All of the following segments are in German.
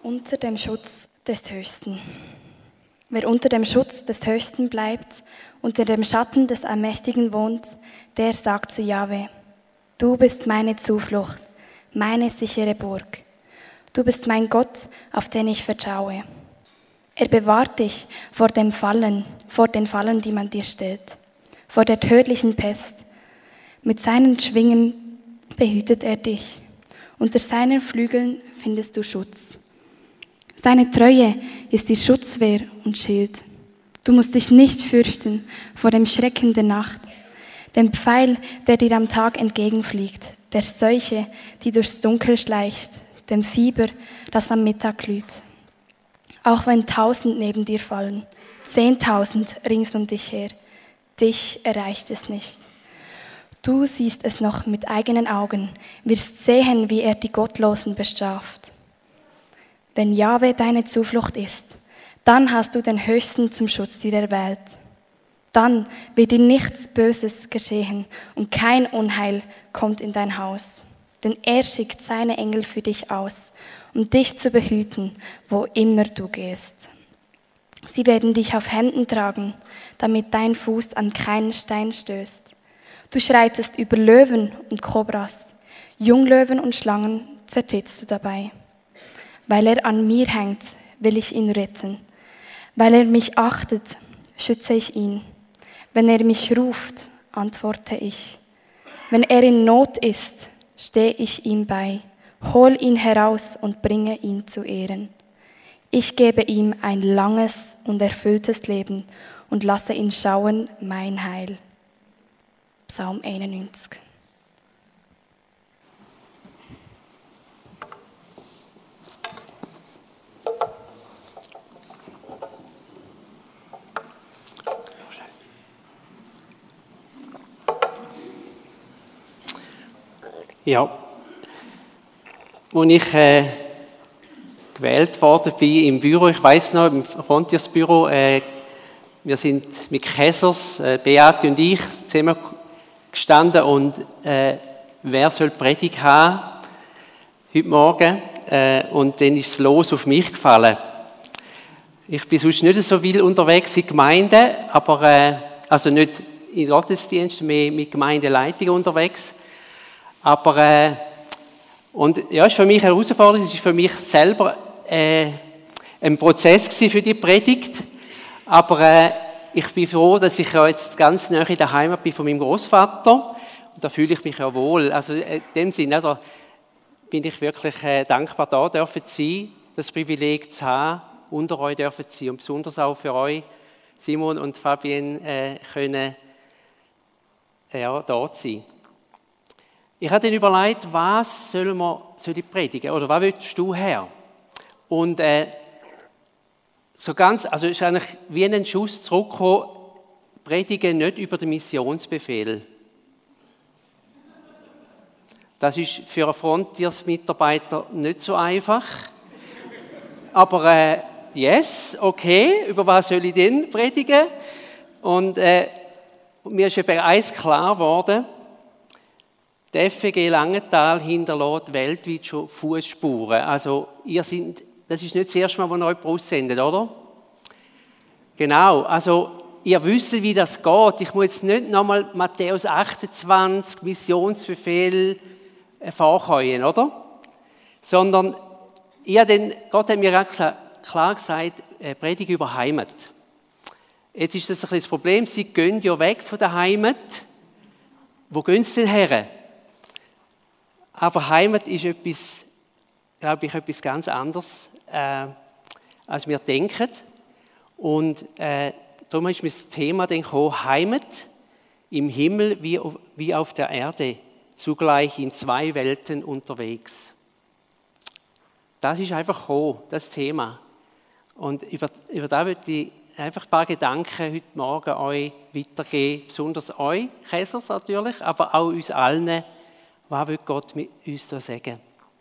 unter dem Schutz des Höchsten. Wer unter dem Schutz des Höchsten bleibt, unter dem Schatten des Allmächtigen wohnt, der sagt zu Jahwe: Du bist meine Zuflucht, meine sichere Burg. Du bist mein Gott, auf den ich vertraue. Er bewahrt dich vor den Fallen, die man dir stellt, vor der tödlichen Pest. Mit seinen Schwingen behütet er dich. Unter seinen Flügeln findest du Schutz. Seine Treue ist die Schutzwehr und Schild. Du musst dich nicht fürchten vor dem Schrecken der Nacht, dem Pfeil, der dir am Tag entgegenfliegt, der Seuche, die durchs Dunkel schleicht, dem Fieber, das am Mittag glüht. Auch wenn 1000 neben dir fallen, 10.000 rings um dich her, dich erreicht es nicht. Du siehst es noch mit eigenen Augen, wirst sehen, wie er die Gottlosen bestraft. Wenn Jahwe deine Zuflucht ist, dann hast du den Höchsten zum Schutz dir erwählt. Dann wird dir nichts Böses geschehen und kein Unheil kommt in dein Haus. Denn er schickt seine Engel für dich aus, um dich zu behüten, wo immer du gehst. Sie werden dich auf Händen tragen, damit dein Fuß an keinen Stein stößt. Du schreitest über Löwen und Kobras, Junglöwen und Schlangen zertrittst du dabei. Weil er an mir hängt, will ich ihn retten. Weil er mich achtet, schütze ich ihn. Wenn er mich ruft, antworte ich. Wenn er in Not ist, stehe ich ihm bei. Hol ihn heraus und bringe ihn zu Ehren. Ich gebe ihm ein langes und erfülltes Leben und lasse ihn schauen mein Heil. Psalm 91. Ja, als ich gewählt worden bin im Büro, ich weiss noch, im Frontiers-Büro, wir sind mit Käsers, Beate und ich, zusammen gestanden und wer soll die Predigt haben heute Morgen? Und dann ist das Los auf mich gefallen. Ich bin sonst nicht so viel unterwegs in Gemeinden, aber also nicht in Gottesdiensten, mehr mit Gemeindeleitung unterwegs. Aber und ja, es war für mich eine Herausforderung, es war für mich selber ein Prozess für die Predigt. Aber ich bin froh, dass ich ja jetzt ganz nahe in der Heimat bin von meinem Großvater. Und da fühle ich mich ja wohl. Also in dem Sinne, also, bin ich wirklich dankbar, da dürfen zu sein, das Privileg zu haben, unter euch dürfen zu sein und besonders auch für euch, Simon und Fabienne, können ja, da sein. Ich habe dann überlegt, was soll ich predigen oder was willst du her? Und so ganz, also ist eigentlich wie ein Schuss zurückgekommen, predigen nicht über den Missionsbefehl. Das ist für einen Frontiers-Mitarbeiter nicht so einfach. Aber yes, okay, über was soll ich denn predigen? Und mir ist eben eins klar geworden: Die FEG Langenthal hinterlässt weltweit schon Fußspuren. Also das ist nicht das erste Mal, wo ihr jemanden aussendet, oder? Genau, also ihr wisst, wie das geht. Ich muss jetzt nicht nochmal Matthäus 28, Missionsbefehl vorkommen, oder? Sondern Gott hat mir ganz klar gesagt, predige über Heimat. Jetzt ist das ein bisschen das Problem, sie gehen ja weg von der Heimat. Wo gehen sie denn her? Aber Heimat ist etwas, glaube ich, etwas ganz anderes, als wir denken. Und darum ist mir das Thema dann gekommen, Heimat im Himmel wie auf der Erde, zugleich in zwei Welten unterwegs. Das ist einfach gekommen, das Thema. Und über das möchte ich einfach ein paar Gedanken heute Morgen euch weitergeben, besonders euch, Käsers natürlich, aber auch uns allen. Was will Gott mit uns da sagen?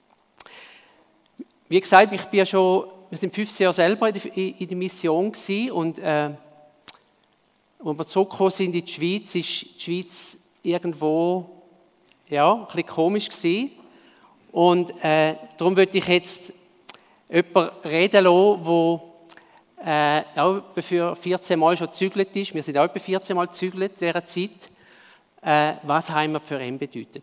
Wie gesagt, wir sind 15 Jahre selber in der Mission gewesen und als wir zurückgekommen sind in die Schweiz, ist die Schweiz irgendwo ja, ein bisschen komisch gewesen. Und darum würde ich jetzt jemanden reden lassen, der auch für 14 Mal schon gezügelt ist. Wir sind auch etwa 14 Mal gezügelt in dieser Zeit. Was Heimat für ihn bedeutet.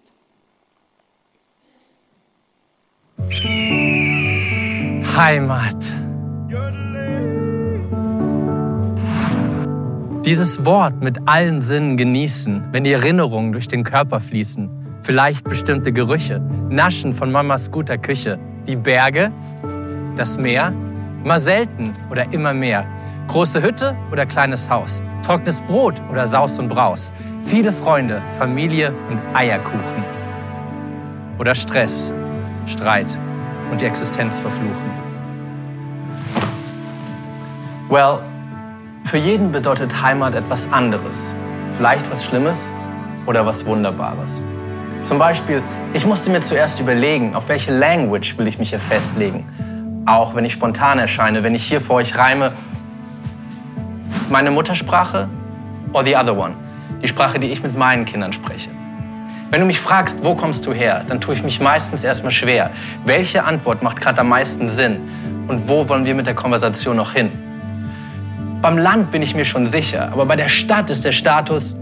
Heimat. Dieses Wort mit allen Sinnen genießen, wenn die Erinnerungen durch den Körper fließen. Vielleicht bestimmte Gerüche, Naschen von Mamas guter Küche. Die Berge, das Meer, mal selten oder immer mehr. Große Hütte oder kleines Haus, trockenes Brot oder Saus und Braus. Viele Freunde, Familie und Eierkuchen. Oder Stress, Streit und die Existenz verfluchen. Well, für jeden bedeutet Heimat etwas anderes. Vielleicht was Schlimmes oder was Wunderbares. Zum Beispiel, ich musste mir zuerst überlegen, auf welche Language will ich mich hier festlegen. Auch wenn ich spontan erscheine, wenn ich hier vor euch reime, meine Muttersprache or the other one, die Sprache, die ich mit meinen Kindern spreche. Wenn du mich fragst, wo kommst du her, dann tue ich mich meistens erstmal schwer. Welche Antwort macht gerade am meisten Sinn? Und wo wollen wir mit der Konversation noch hin? Beim Land bin ich mir schon sicher, aber bei der Stadt ist der Status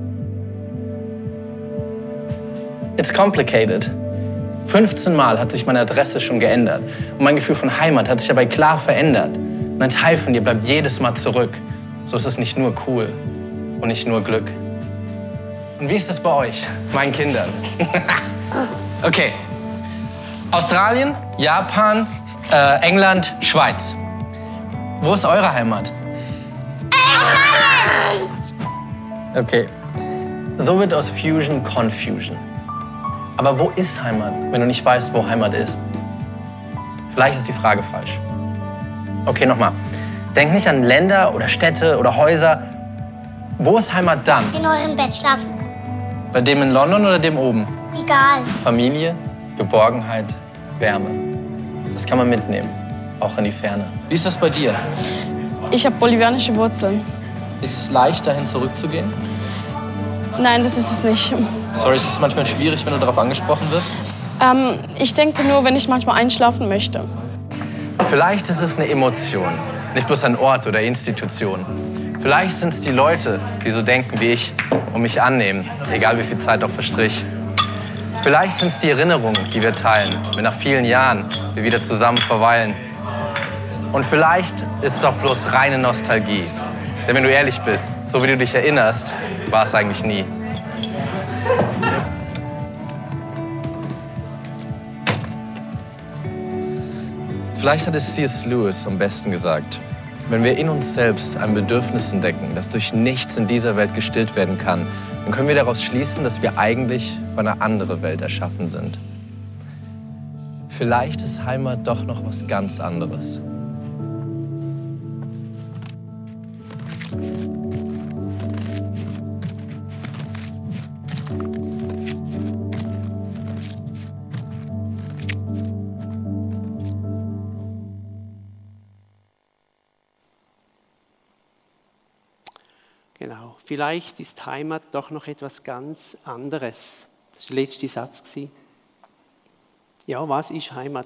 it's complicated. 15 Mal hat sich meine Adresse schon geändert und mein Gefühl von Heimat hat sich dabei klar verändert. Und ein Teil von dir bleibt jedes Mal zurück. So ist es nicht nur cool und nicht nur Glück. Und wie ist das bei euch, meinen Kindern? Okay. Australien, Japan, England, Schweiz. Wo ist eure Heimat? Okay. So wird aus Fusion Confusion. Aber wo ist Heimat, wenn du nicht weißt, wo Heimat ist? Vielleicht ist die Frage falsch. Okay, nochmal. Denk nicht an Länder oder Städte oder Häuser. Wo ist Heimat dann? In eurem Bett schlafen. Bei dem in London oder dem oben? Egal. Familie, Geborgenheit, Wärme. Das kann man mitnehmen, auch in die Ferne. Wie ist das bei dir? Ich habe bolivianische Wurzeln. Ist es leicht, dahin zurückzugehen? Nein, das ist es nicht. Sorry, ist es manchmal schwierig, wenn du darauf angesprochen wirst? Ich denke nur, wenn ich manchmal einschlafen möchte. Vielleicht ist es eine Emotion, nicht bloß ein Ort oder Institution. Vielleicht sind es die Leute, die so denken wie ich und mich annehmen, egal wie viel Zeit auch verstrich. Vielleicht sind es die Erinnerungen, die wir teilen, wenn nach vielen Jahren wir wieder zusammen verweilen. Und vielleicht ist es auch bloß reine Nostalgie. Denn wenn du ehrlich bist, so wie du dich erinnerst, war es eigentlich nie. Vielleicht hat es C.S. Lewis am besten gesagt. Wenn wir in uns selbst ein Bedürfnis entdecken, das durch nichts in dieser Welt gestillt werden kann, dann können wir daraus schließen, dass wir eigentlich für eine andere Welt erschaffen sind. Vielleicht ist Heimat doch noch was ganz anderes. Genau. Vielleicht ist Heimat doch noch etwas ganz anderes. Das war der letzte Satz. Ja, was ist Heimat?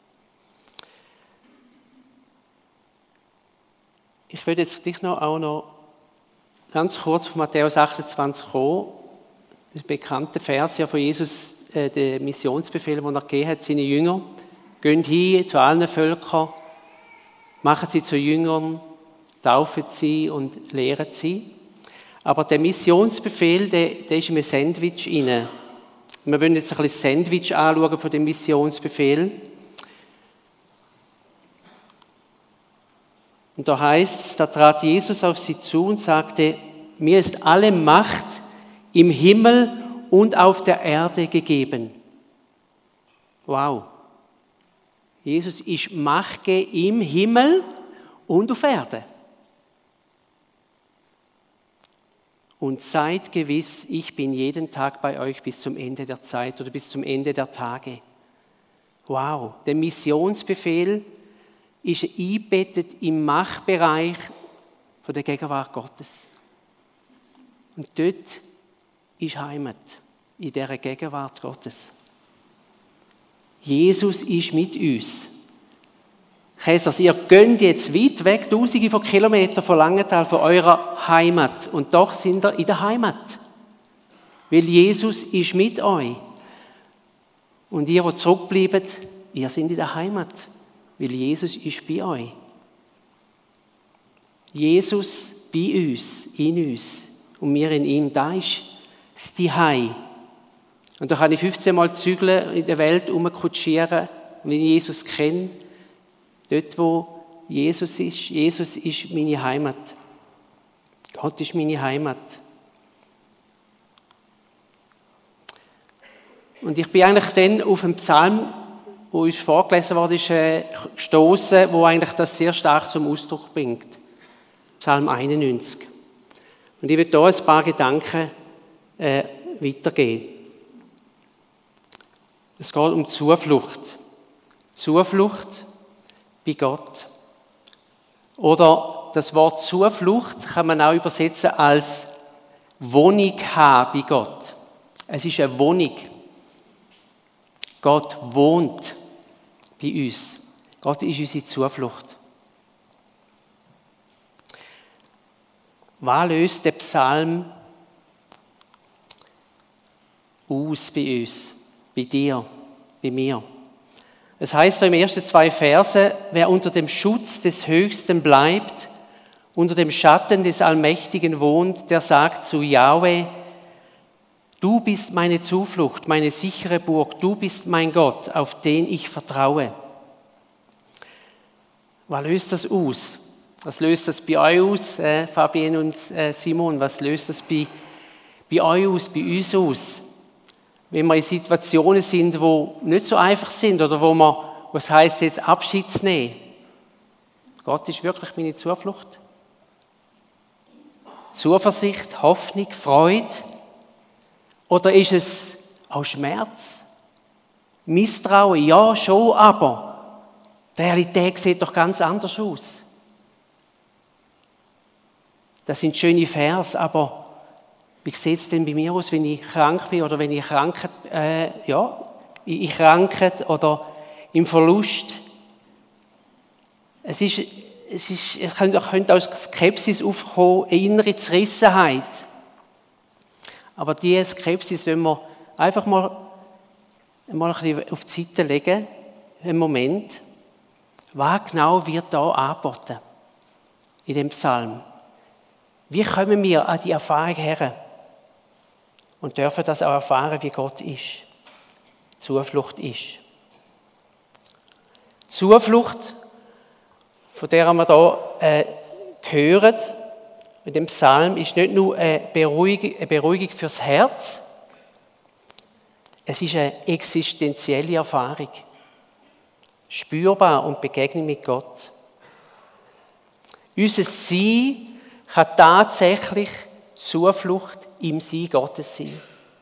Ich würde jetzt gleich auch noch ganz kurz auf Matthäus 28 kommen. Das bekannte Vers ja von Jesus, der Missionsbefehl, den er gegeben hat, seine Jünger. Geht hin zu allen Völkern, machen sie zu Jüngern, taufen sie und lehren sie. Aber der Missionsbefehl, der ist in einem Sandwich drin. Wir wollen jetzt ein bisschen das Sandwich anschauen von dem Missionsbefehl. Und da heißt es, da trat Jesus auf sie zu und sagte, mir ist alle Macht im Himmel und auf der Erde gegeben. Wow. Jesus ist Macht im Himmel und auf Erde. Und seid gewiss, ich bin jeden Tag bei euch bis zum Ende der Zeit oder bis zum Ende der Tage. Wow, der Missionsbefehl ist eingebettet im Machtbereich von der Gegenwart Gottes. Und dort ist Heimat, in dieser Gegenwart Gottes. Jesus ist mit uns. Käsers, ihr geht jetzt weit weg, tausende von Kilometern von Langenthal, von eurer Heimat. Und doch sind ihr in der Heimat. Weil Jesus ist mit euch. Und ihr, die zurückbleiben, ihr seid in der Heimat. Weil Jesus ist bei euch. Jesus bei uns, in uns und wir in ihm, da ist das Zuhause. Und da kann ich 15 Mal zügeln in der Welt rumkutschieren und wenn ich Jesus kenne, dort wo Jesus ist meine Heimat. Gott ist meine Heimat. Und ich bin eigentlich dann auf einen Psalm, wo uns vorgelesen wurde, gestoßen, wo eigentlich das sehr stark zum Ausdruck bringt. Psalm 91. Und ich will hier ein paar Gedanken weitergeben. Es geht um Zuflucht. Zuflucht bei Gott. Oder das Wort Zuflucht kann man auch übersetzen als Wohnung haben bei Gott. Es ist eine Wohnung. Gott wohnt bei uns. Gott ist unsere Zuflucht. Was löst der Psalm aus bei uns, bei dir, bei mir? Es heißt so im ersten 2 Verse, wer unter dem Schutz des Höchsten bleibt, unter dem Schatten des Allmächtigen wohnt, der sagt zu Jahwe, du bist meine Zuflucht, meine sichere Burg, du bist mein Gott, auf den ich vertraue. Was löst das aus? Was löst das bei euch aus, Fabienne und Simon? Was löst das bei euch aus, bei uns aus? Wenn wir in Situationen sind, die nicht so einfach sind oder wo es heisst, jetzt Abschied zu nehmen. Gott ist wirklich meine Zuflucht. Zuversicht, Hoffnung, Freude. Oder ist es auch Schmerz? Misstrauen? Ja, schon, aber die Realität sieht doch ganz anders aus. Das sind schöne Vers, aber wie sieht es denn bei mir aus, wenn ich krank bin oder wenn ich in Krankheit oder im Verlust? Es könnte auch Skepsis aufkommen, eine innere Zerrissenheit. Aber diese Skepsis wollen wir einfach mal ein bisschen auf die Seite legen, einen Moment. Was genau wird da angeboten in dem Psalm? Wie kommen wir an die Erfahrung her und dürfen das auch erfahren, wie Gott ist, Zuflucht ist. Zuflucht, von der wir hier hören, mit dem Psalm, ist nicht nur eine Beruhigung fürs Herz, es ist eine existenzielle Erfahrung, spürbar und Begegnung mit Gott. Unser Sein kann tatsächlich Zuflucht im Sein Gottes sein.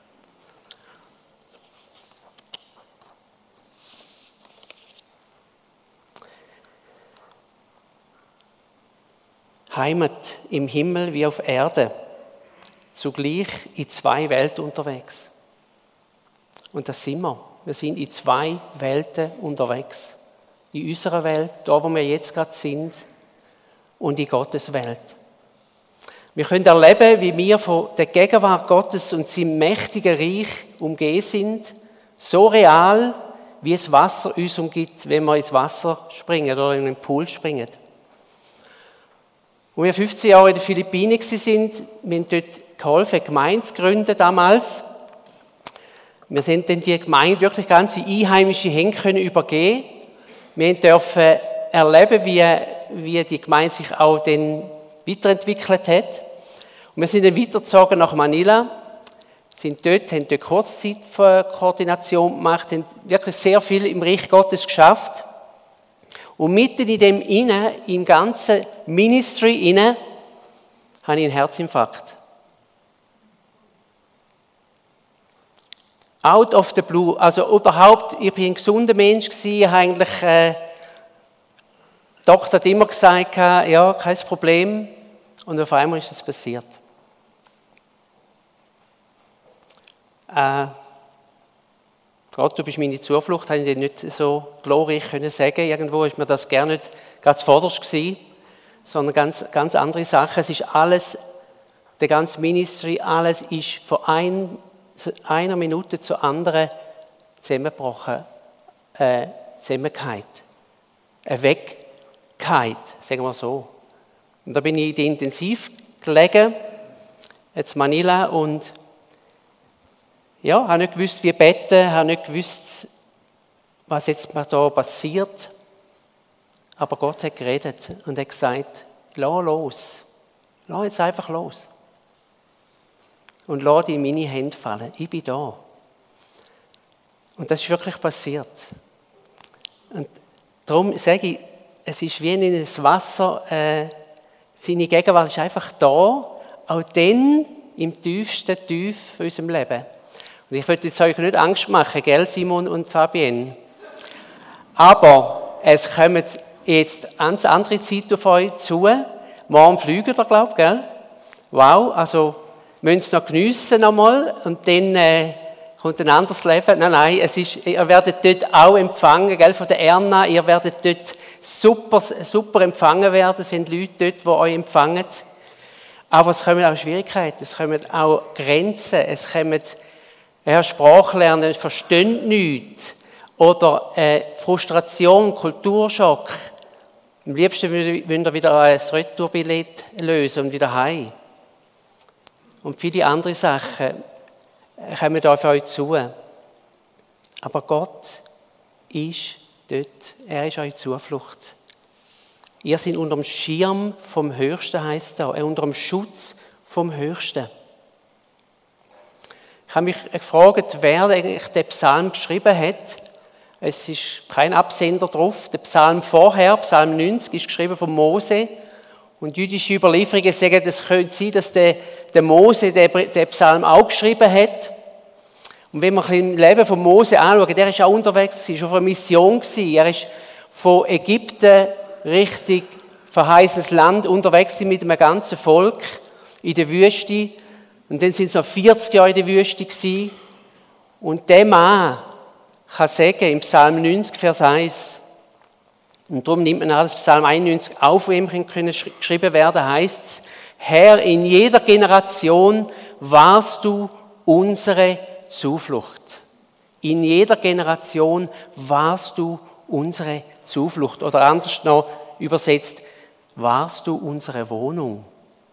Heimat im Himmel wie auf Erde, zugleich in 2 Welten unterwegs. Und das sind wir. Wir sind in 2 Welten unterwegs. In unserer Welt, da wo wir jetzt gerade sind, und in Gottes Welt. Wir können erleben, wie wir von der Gegenwart Gottes und seinem mächtigen Reich umgeben sind, so real, wie das Wasser uns umgibt, wenn wir ins Wasser springen oder in den Pool springen. Als wir 15 Jahre in den Philippinen waren, wir haben dort geholfen, eine Gemeinde zu gründen damals. Wir sind dann die Gemeinde wirklich ganz in einheimische Hände übergeben. Wir durften erleben, wie die Gemeinde sich auch dann weiterentwickelt hat. Und wir sind dann weitergezogen nach Manila, haben dort Kurzzeitkoordination gemacht, haben wirklich sehr viel im Reich Gottes geschafft. Und mitten in dem im ganzen Ministry habe ich einen Herzinfarkt. Out of the blue, also überhaupt, ich war ein gesunder Mensch, eigentlich, der Doktor hat immer gesagt, ja, kein Problem, und auf einmal ist es passiert. Gott, du bist meine Zuflucht, habe ich dir nicht so glorreich können sagen. Irgendwo ist mir das gerne nicht ganz zuvorderst gewesen, sondern ganz andere Sachen. Es ist alles, der ganze Ministry, alles ist von einer Minute zur anderen zusammengebrochen, zusammengefallen. Eine Wegkeit, sagen wir so. Und da bin ich in die Intensiv gelegen, jetzt Manila, und ja, habe nicht gewusst, wie beten, habe nicht gewusst, was jetzt da passiert. Aber Gott hat geredet und hat gesagt, lass los. Lass jetzt einfach los. Und lass dich in meine Hände fallen. Ich bin da. Und das ist wirklich passiert. Und darum sage ich, es ist wie in das Wasser, seine Gegenwart ist einfach da, auch dann im tiefsten Tief von unserem Leben. Und ich möchte jetzt euch nicht Angst machen, gell, Simon und Fabienne? Aber es kommen jetzt ganz andere Zeit auf euch zu. Morgen fliegen wir, glaube ich, gell? Wow, also müsst ihr es noch geniessen nochmal und dann kommt ein anderes Leben. Nein, ihr werdet dort auch empfangen, gell, von der Erna. Ihr werdet dort super empfangen werden. Es sind Leute dort, die euch empfangen. Aber es kommen auch Schwierigkeiten, es kommen auch Grenzen, es kommen Sprache lernen, verstehen nichts. Oder Frustration, Kulturschock. Am liebsten würden wir wieder ein Retourbillett lösen und wieder heim. Und viele andere Sachen kommen auf euch zu. Aber Gott ist dort, er ist eure Zuflucht. Ihr seid unter dem Schirm vom Höchsten, heisst es, unter dem Schutz vom Höchsten. Ich habe mich gefragt, wer eigentlich den Psalm geschrieben hat. Es ist kein Absender drauf. Der Psalm vorher, Psalm 90, ist geschrieben von Mose. Und jüdische Überlieferungen sagen, es könnte sein, dass der Mose den Psalm auch geschrieben hat. Und wenn wir im Leben von Mose anschauen, der ist auch unterwegs, er war auf einer Mission. Er ist von Ägypten Richtung verheißenes Land unterwegs mit einem ganzen Volk in der Wüste. Und dann sind es noch 40 Jahre in der Wüste gewesen. Und der Mann kann sagen, im Psalm 90, Vers 1, und darum nimmt man alles Psalm 91 auf, wo ihm geschrieben werden, heißt es, Herr, in jeder Generation warst du unsere Zuflucht. In jeder Generation warst du unsere Zuflucht. Oder anders noch übersetzt, warst du unsere Wohnung.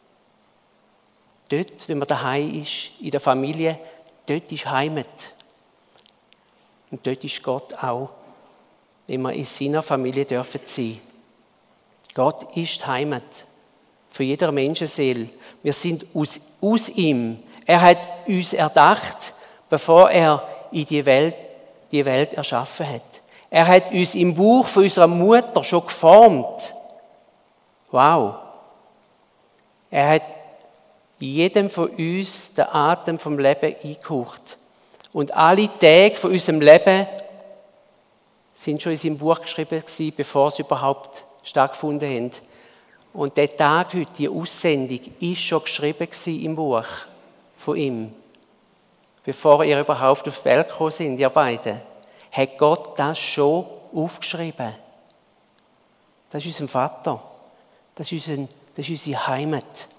Dort, wenn man daheim ist, in der Familie, dort ist Heimat. Und dort ist Gott auch, wenn wir in seiner Familie dürfen sein. Gott ist Heimat für jeder Menschenseele. Wir sind aus ihm. Er hat uns erdacht, bevor er in die Welt erschaffen hat. Er hat uns im Bauch von unserer Mutter schon geformt. Wow. Er hat jedem von uns den Atem vom Leben eingehaucht. Und alle Tage von unserem Leben sind schon in seinem Buch geschrieben gewesen, bevor sie überhaupt stattgefunden haben. Und der Tag heute, die Aussendung, ist schon geschrieben gewesen im Buch von ihm. Bevor ihr überhaupt auf die Welt gekommen sind, ihr beiden, hat Gott das schon aufgeschrieben. Das ist unser Vater. Das ist unsere Heimat.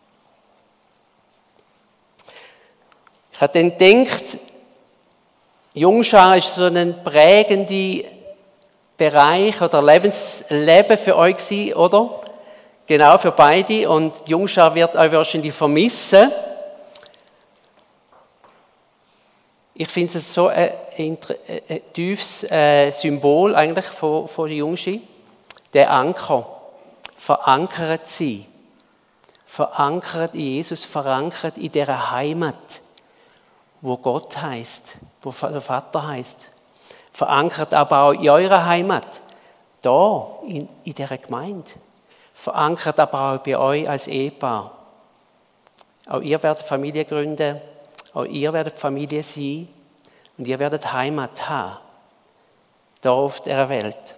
Ich habe dann gedacht, Jungschar ist so ein prägender Bereich oder Leben für euch gewesen, oder? Genau, für beide. Und Jungschar wird euch wahrscheinlich vermissen. Ich finde es so ein tiefes Symbol eigentlich von der Jungschi. Der Anker. Verankert sein. Verankert in Jesus, verankert in dieser Heimat, wo Gott heisst, wo der Vater heisst. Verankert aber auch in eurer Heimat, da in dieser Gemeinde. Verankert aber auch bei euch als Ehepaar. Auch ihr werdet Familie gründen, auch ihr werdet Familie sein und ihr werdet Heimat haben, da auf dieser Welt.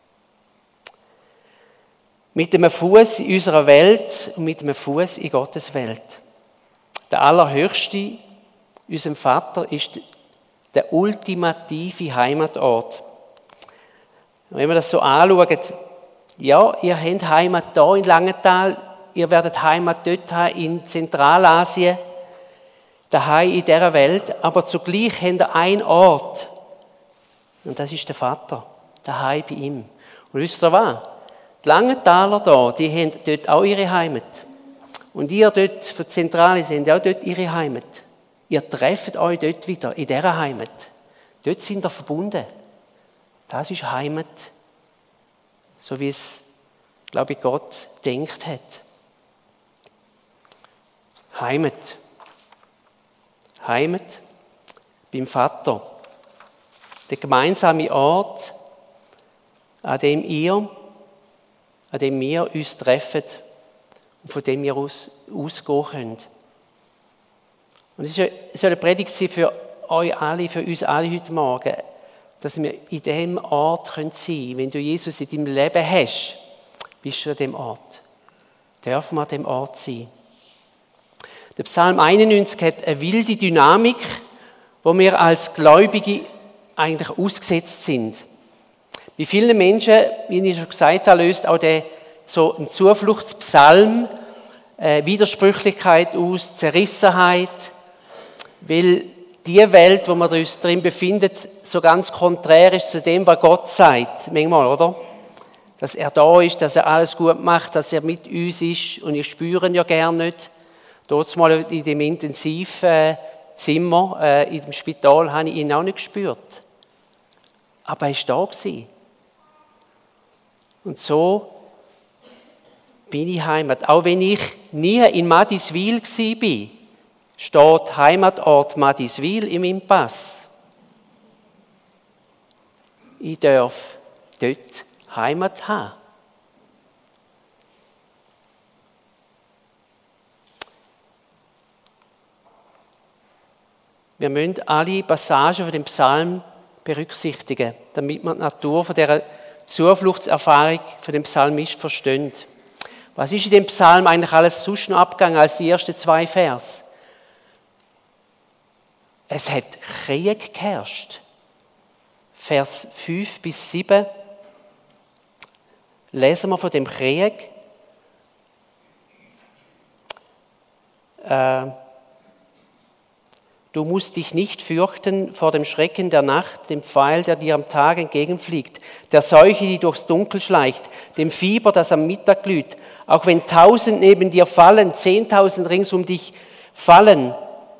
Mit einem Fuß in unserer Welt und mit einem Fuß in Gottes Welt. Der Allerhöchste, unserem Vater, ist der ultimative Heimatort. Wenn wir das so anschauen, ja, ihr habt Heimat hier in Langenthal, ihr werdet Heimat dort haben in Zentralasien, daheim in dieser Welt, aber zugleich habt ihr einen Ort. Und das ist der Vater, daheim bei ihm. Und wisst ihr was? Die Langenthaler hier, die haben dort auch ihre Heimat. Und ihr dort von Zentralasien habt auch dort ihre Heimat. Ihr trefft euch dort wieder, in dieser Heimat. Dort sind ihr verbunden. Das ist Heimat, so wie es, glaube ich, Gott gedacht hat. Heimat. Heimat beim Vater. Der gemeinsame Ort, an dem wir uns treffen und von dem wir ausgehen können. Und es soll eine Predigt sein für euch alle, für uns alle heute Morgen, dass wir in diesem Ort sein können. Wenn du Jesus in deinem Leben hast, bist du an diesem Ort. Dürfen wir an diesem Ort sein. Der Psalm 91 hat eine wilde Dynamik, wo wir als Gläubige eigentlich ausgesetzt sind. Bei vielen Menschen, wie ich schon gesagt habe, löst auch so ein Zufluchtspsalm Widersprüchlichkeit aus, Zerrissenheit, weil die Welt, wo wir uns drin befinden, so ganz konträr ist zu dem, was Gott sagt, manchmal, oder? Dass er da ist, dass er alles gut macht, dass er mit uns ist und wir spüren ja gerne nicht. Dort mal in dem Intensivzimmer in dem Spital habe ich ihn auch nicht gespürt. Aber er war da gewesen. Und so bin ich Heimat. Auch wenn ich nie in Madiswil war, steht Heimatort Madiswil in meinem Pass. Ich darf dort Heimat haben. Wir müssen alle Passagen von dem Psalm berücksichtigen, damit wir die Natur von dieser Zufluchtserfahrung von dem Psalmist verstehen. Was ist in dem Psalm eigentlich alles sonst noch abgegangen als die ersten 2 Vers? Es hat Krieg geherrscht. Vers 5 bis 7 lesen wir von dem Krieg. Du musst dich nicht fürchten vor dem Schrecken der Nacht, dem Pfeil, der dir am Tag entgegenfliegt, der Seuche, die durchs Dunkel schleicht, dem Fieber, das am Mittag glüht. Auch wenn 1000 neben dir fallen, 10.000 rings um dich fallen,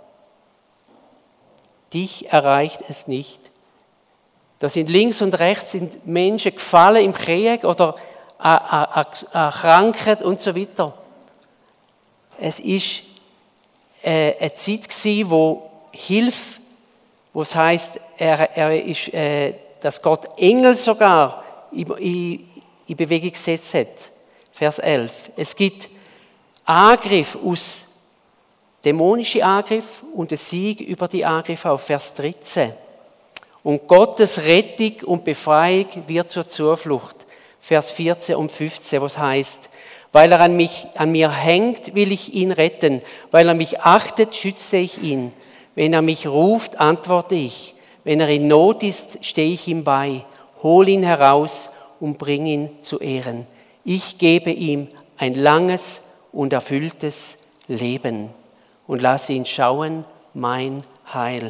dich erreicht es nicht. Da sind links und rechts sind Menschen gefallen im Krieg oder erkrankt und so weiter. Es ist eine Zeit gewesen, wo Hilfe, wo es heisst, dass Gott Engel sogar in Bewegung gesetzt hat. Vers 11. Es gibt Angriff aus dämonische Angriff und der Sieg über die Angriffe auf Vers 13. Und Gottes Rettung und Befreiung wird zur Zuflucht. Vers 14 und 15, was heißt, weil er an mir hängt, will ich ihn retten. Weil er mich achtet, schütze ich ihn. Wenn er mich ruft, antworte ich. Wenn er in Not ist, stehe ich ihm bei. Hol ihn heraus und bring ihn zu Ehren. Ich gebe ihm ein langes und erfülltes Leben und lasse ihn schauen, mein Heil.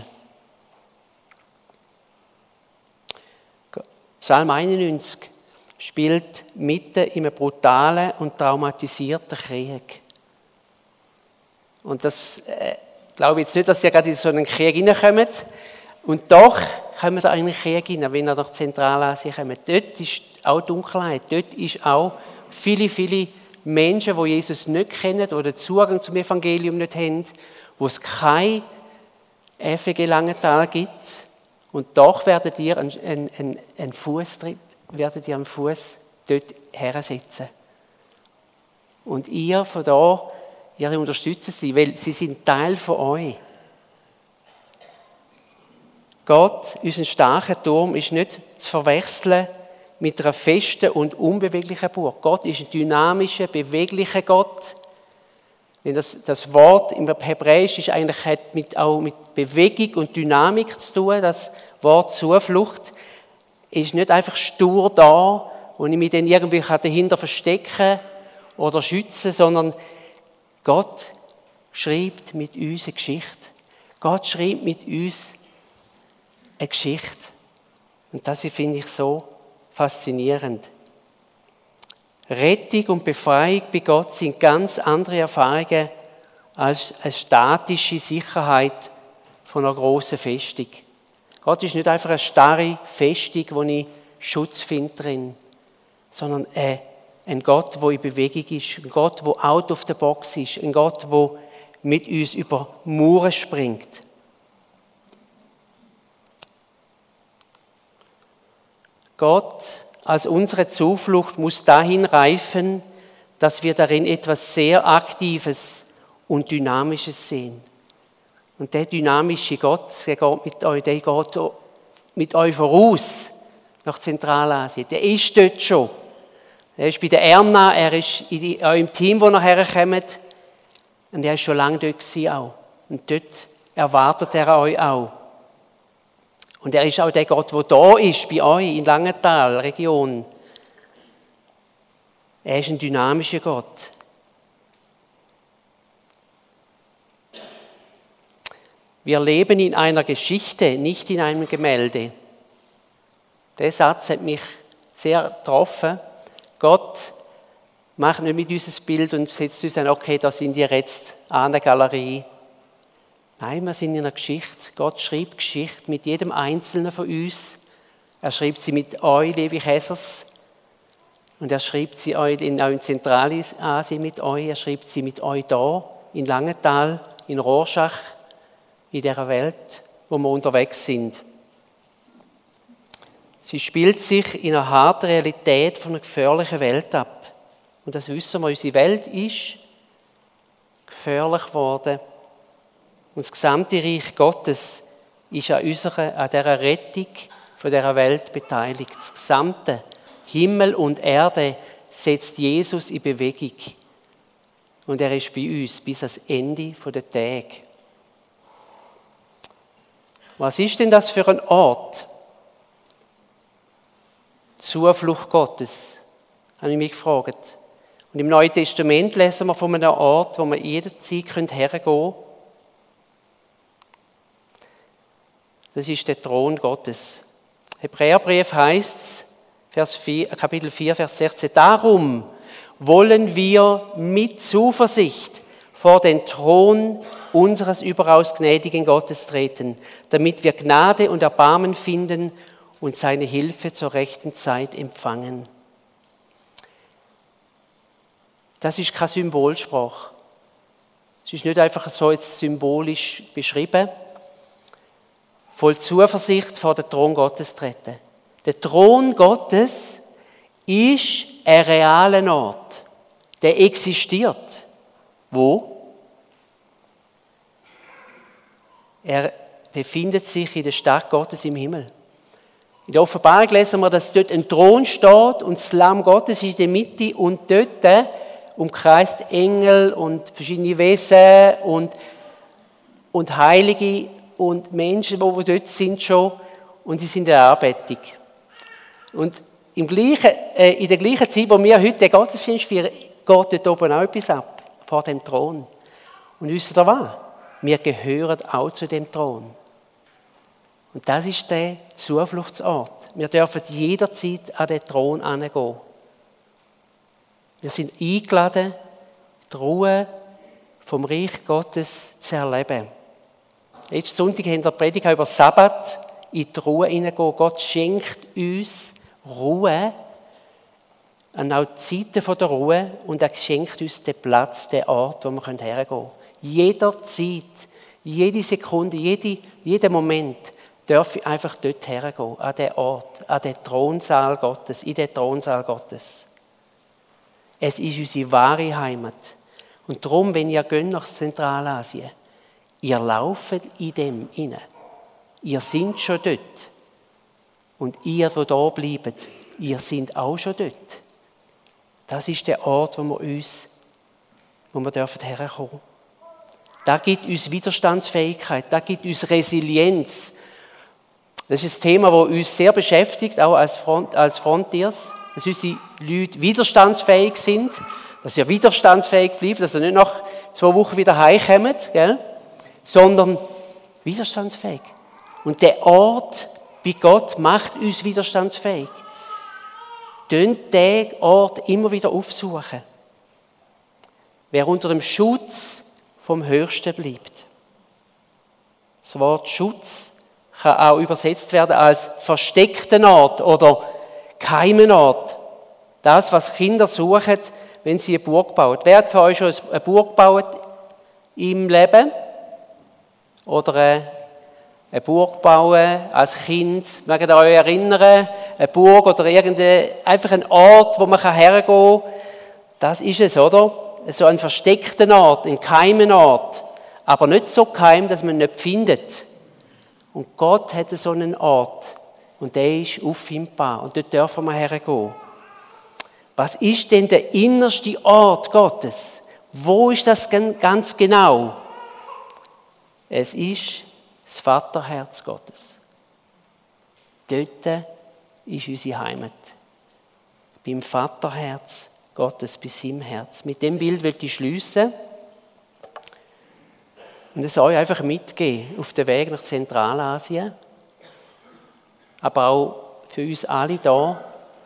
Psalm 91 spielt mitten in einem brutalen und traumatisierten Krieg. Und das glaube ich jetzt nicht, dass ihr gerade in so einen Krieg hineinkommt. Und doch kommen da eigentlich Krieg hinein, wenn ihr nach Zentralasien kommt. Dort ist auch Dunkelheit, dort ist auch viele, viele Menschen, die Jesus nicht kennen oder Zugang zum Evangelium nicht haben, wo es kein FEG Langenthal gibt. Und doch werdet ihr einen Fußtritt, werdet ihr einen Fuß dort hersetzen. Und ihr von da, ihr unterstützt sie, weil sie sind Teil von euch. Gott, unser starker Turm, ist nicht zu verwechseln mit einer festen und unbeweglichen Burg. Gott ist ein dynamischer, beweglicher Gott. Denn das Wort im Hebräisch ist eigentlich, auch mit Bewegung und Dynamik zu tun. Das Wort Zuflucht ist nicht einfach stur da, wo ich mich dann irgendwie dahinter verstecken oder schützen, sondern Gott schreibt mit uns eine Geschichte. Gott schreibt mit uns eine Geschichte. Und das finde ich so faszinierend. Rettung und Befreiung bei Gott sind ganz andere Erfahrungen als eine statische Sicherheit von einer grossen Festung. Gott ist nicht einfach eine starre Festung, wo ich Schutz finde drin, sondern ein Gott, der in Bewegung ist, ein Gott, der out of the box ist, ein Gott, der mit uns über Mauern springt. Gott als unsere Zuflucht muss dahin reifen, dass wir darin etwas sehr Aktives und Dynamisches sehen. Und der dynamische Gott, der geht mit euch voraus nach Zentralasien. Der ist dort schon. Er ist bei der Erna, er ist in eurem Team, wo ihr herkommt. Und er ist schon lange dort gewesen auch. Und dort erwartet er euch auch. Und er ist auch der Gott, der da ist, bei euch in Langenthal, Region. Er ist ein dynamischer Gott. Wir leben in einer Geschichte, nicht in einem Gemälde. Der Satz hat mich sehr getroffen. Gott macht nicht mit uns ein Bild und setzt uns an, okay, da sind wir jetzt an der Galerie. Nein, wir sind in einer Geschichte. Gott schreibt Geschichte mit jedem Einzelnen von uns. Er schreibt sie mit euch, liebe Käsers. Und er schreibt sie auch in Zentralasien mit euch. Er schreibt sie mit euch da, in Langenthal, in Rorschach, in dieser Welt, wo wir unterwegs sind. Sie spielt sich in einer harten Realität von einer gefährlichen Welt ab. Und das wissen wir, unsere Welt ist gefährlich geworden. Und das gesamte Reich Gottes ist an dieser Rettung von dieser Welt beteiligt. Das gesamte Himmel und Erde setzt Jesus in Bewegung. Und er ist bei uns bis ans Ende der Tage. Was ist denn das für ein Ort? Zuflucht Gottes, habe ich mich gefragt. Und im Neuen Testament lesen wir von einem Ort, wo wir jederzeit hergehen können. Das ist der Thron Gottes. Hebräerbrief heißt es, Kapitel 4, Vers 16, darum wollen wir mit Zuversicht vor den Thron unseres überaus gnädigen Gottes treten, damit wir Gnade und Erbarmen finden und seine Hilfe zur rechten Zeit empfangen. Das ist kein Symbolspruch. Es ist nicht einfach so jetzt symbolisch beschrieben. Voll Zuversicht vor den Thron Gottes treten. Der Thron Gottes ist ein realer Ort. Der existiert. Wo? Er befindet sich in der Stadt Gottes im Himmel. In der Offenbarung lesen wir, dass dort ein Thron steht und das Lamm Gottes ist in der Mitte und dort umkreist Engel und verschiedene Wesen und Heilige und Menschen, die dort sind schon, und die sind in der Anbetung. Und in der gleichen Zeit, wo wir heute den Gottesdienst feiern, geht dort oben auch etwas ab, vor dem Thron. Und wisst ihr was? Wir gehören auch zu dem Thron. Und das ist der Zufluchtsort. Wir dürfen jederzeit an den Thron herangehen. Wir sind eingeladen, die Ruhe vom Reich Gottes zu erleben. Letzten Sonntag haben wir die Predigt über Sabbat in die Ruhe hineingehen. Gott schenkt uns Ruhe, und auch die Zeiten der Ruhe, und er schenkt uns den Platz, den Ort, wo wir hergehen können. Jederzeit, jede Sekunde, jeden Moment darf ich einfach dort hergehen, an den Ort, an den Thronsaal Gottes, in den Thronsaal Gottes. Es ist unsere wahre Heimat. Und darum, wenn ihr geht nach Zentralasien, ihr lauft in dem inne. Ihr seid schon dort. Und ihr, die da bleibt, ihr seid auch schon dort. Das ist der Ort, wo wir uns wo wir herkommen dürfen. Das gibt uns Widerstandsfähigkeit, das gibt uns Resilienz. Das ist ein Thema, das uns sehr beschäftigt, auch als Frontiers, dass unsere Leute widerstandsfähig sind, dass sie widerstandsfähig bleiben, dass sie nicht nach 2 Wochen wieder heimkommen, gell? Sondern widerstandsfähig. Und der Ort bei Gott macht uns widerstandsfähig. Tönt den Ort immer wieder aufsuchen. Wer unter dem Schutz vom Höchsten bleibt. Das Wort Schutz kann auch übersetzt werden als versteckten Ort oder geheimen Ort. Das, was Kinder suchen, wenn sie eine Burg bauen. Wer hat von euch schon eine Burg gebaut im Leben? Oder eine Burg bauen als Kind? Mögt ihr euch erinnern? Eine Burg oder einfach ein Ort, wo man hergehen kann. Das ist es, oder? So ein versteckter Ort, ein geheimen Ort. Aber nicht so geheim, dass man ihn nicht findet. Und Gott hat so einen Ort. Und der ist auffindbar. Und dort dürfen wir hergehen. Was ist denn der innerste Ort Gottes? Wo ist das ganz genau? Es ist das Vaterherz Gottes. Dort ist unsere Heimat. Beim Vaterherz Gottes, bei seinem Herz. Mit dem Bild will ich schliessen und es euch einfach mitgeben auf den Weg nach Zentralasien, aber auch für uns alle da.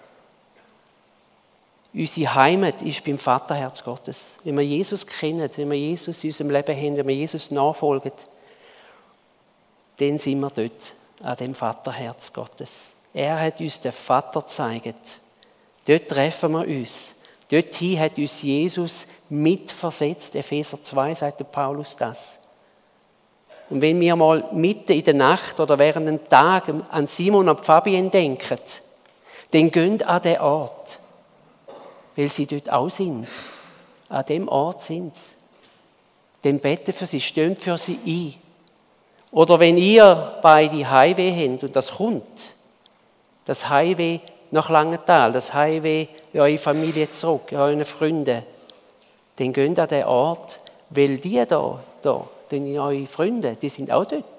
Unsere Heimat ist beim Vaterherz Gottes. Wenn wir Jesus kennen, wenn wir Jesus in unserem Leben haben, wenn wir Jesus nachfolgen, dann sind wir dort, an dem Vaterherz Gottes. Er hat uns den Vater gezeigt. Dort treffen wir uns. Dorthin hat uns Jesus mitversetzt. Epheser 2 sagt der Paulus das. Und wenn wir mal mitten in der Nacht oder während dem Tag an Simon und Fabienne denken, dann gehen an den Ort, weil sie dort auch sind. An dem Ort sind sie. Dann beten für sie, stehen für sie ein. Oder wenn ihr beide Heimweh habt und das kommt, das Heimweh nach Langenthal, das Heimweh in eure Familie zurück, in euren Freunden, dann geht an den Ort, weil die da, denn eure Freunde, die sind auch dort.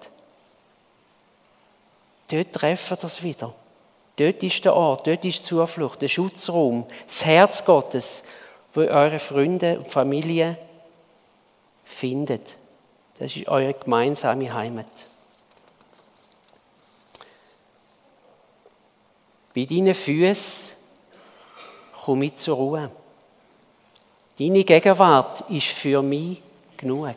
Dort treffen ihr es wieder. Dort ist der Ort, dort ist die Zuflucht, der Schutzraum, das Herz Gottes, wo eure Freunde und Familie findet. Das ist eure gemeinsame Heimat. Bei deinen Füßen komme ich zur Ruhe. Deine Gegenwart ist für mich genug.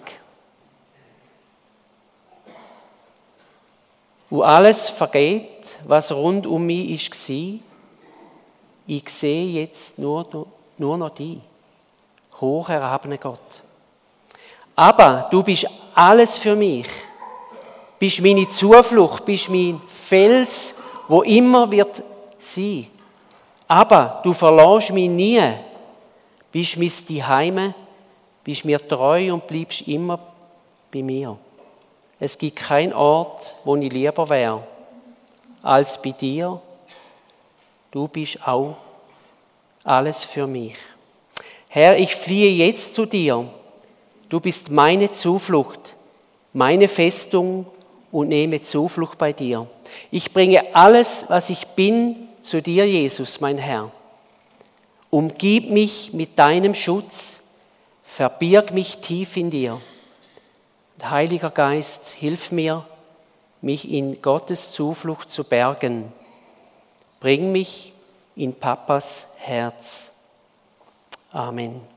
Und alles vergeht, was rund um mich war. Ich sehe jetzt nur noch dich, hoch erhabener Gott. Aber du bist alles für mich. Bist meine Zuflucht, bist mein Fels, wo immer wird sein. Aber du verlässt mich nie. Bist mein Zuhause, bist mir treu und bleibst immer bei mir. Es gibt keinen Ort, wo ich lieber wäre, als bei dir. Du bist auch alles für mich. Herr, ich fliehe jetzt zu dir. Du bist meine Zuflucht, meine Festung und nehme Zuflucht bei dir. Ich bringe alles, was ich bin, zu dir, Jesus, mein Herr. Umgib mich mit deinem Schutz, verbirg mich tief in dir. Heiliger Geist, hilf mir, mich in Gottes Zuflucht zu bergen. Bring mich in Papas Herz. Amen.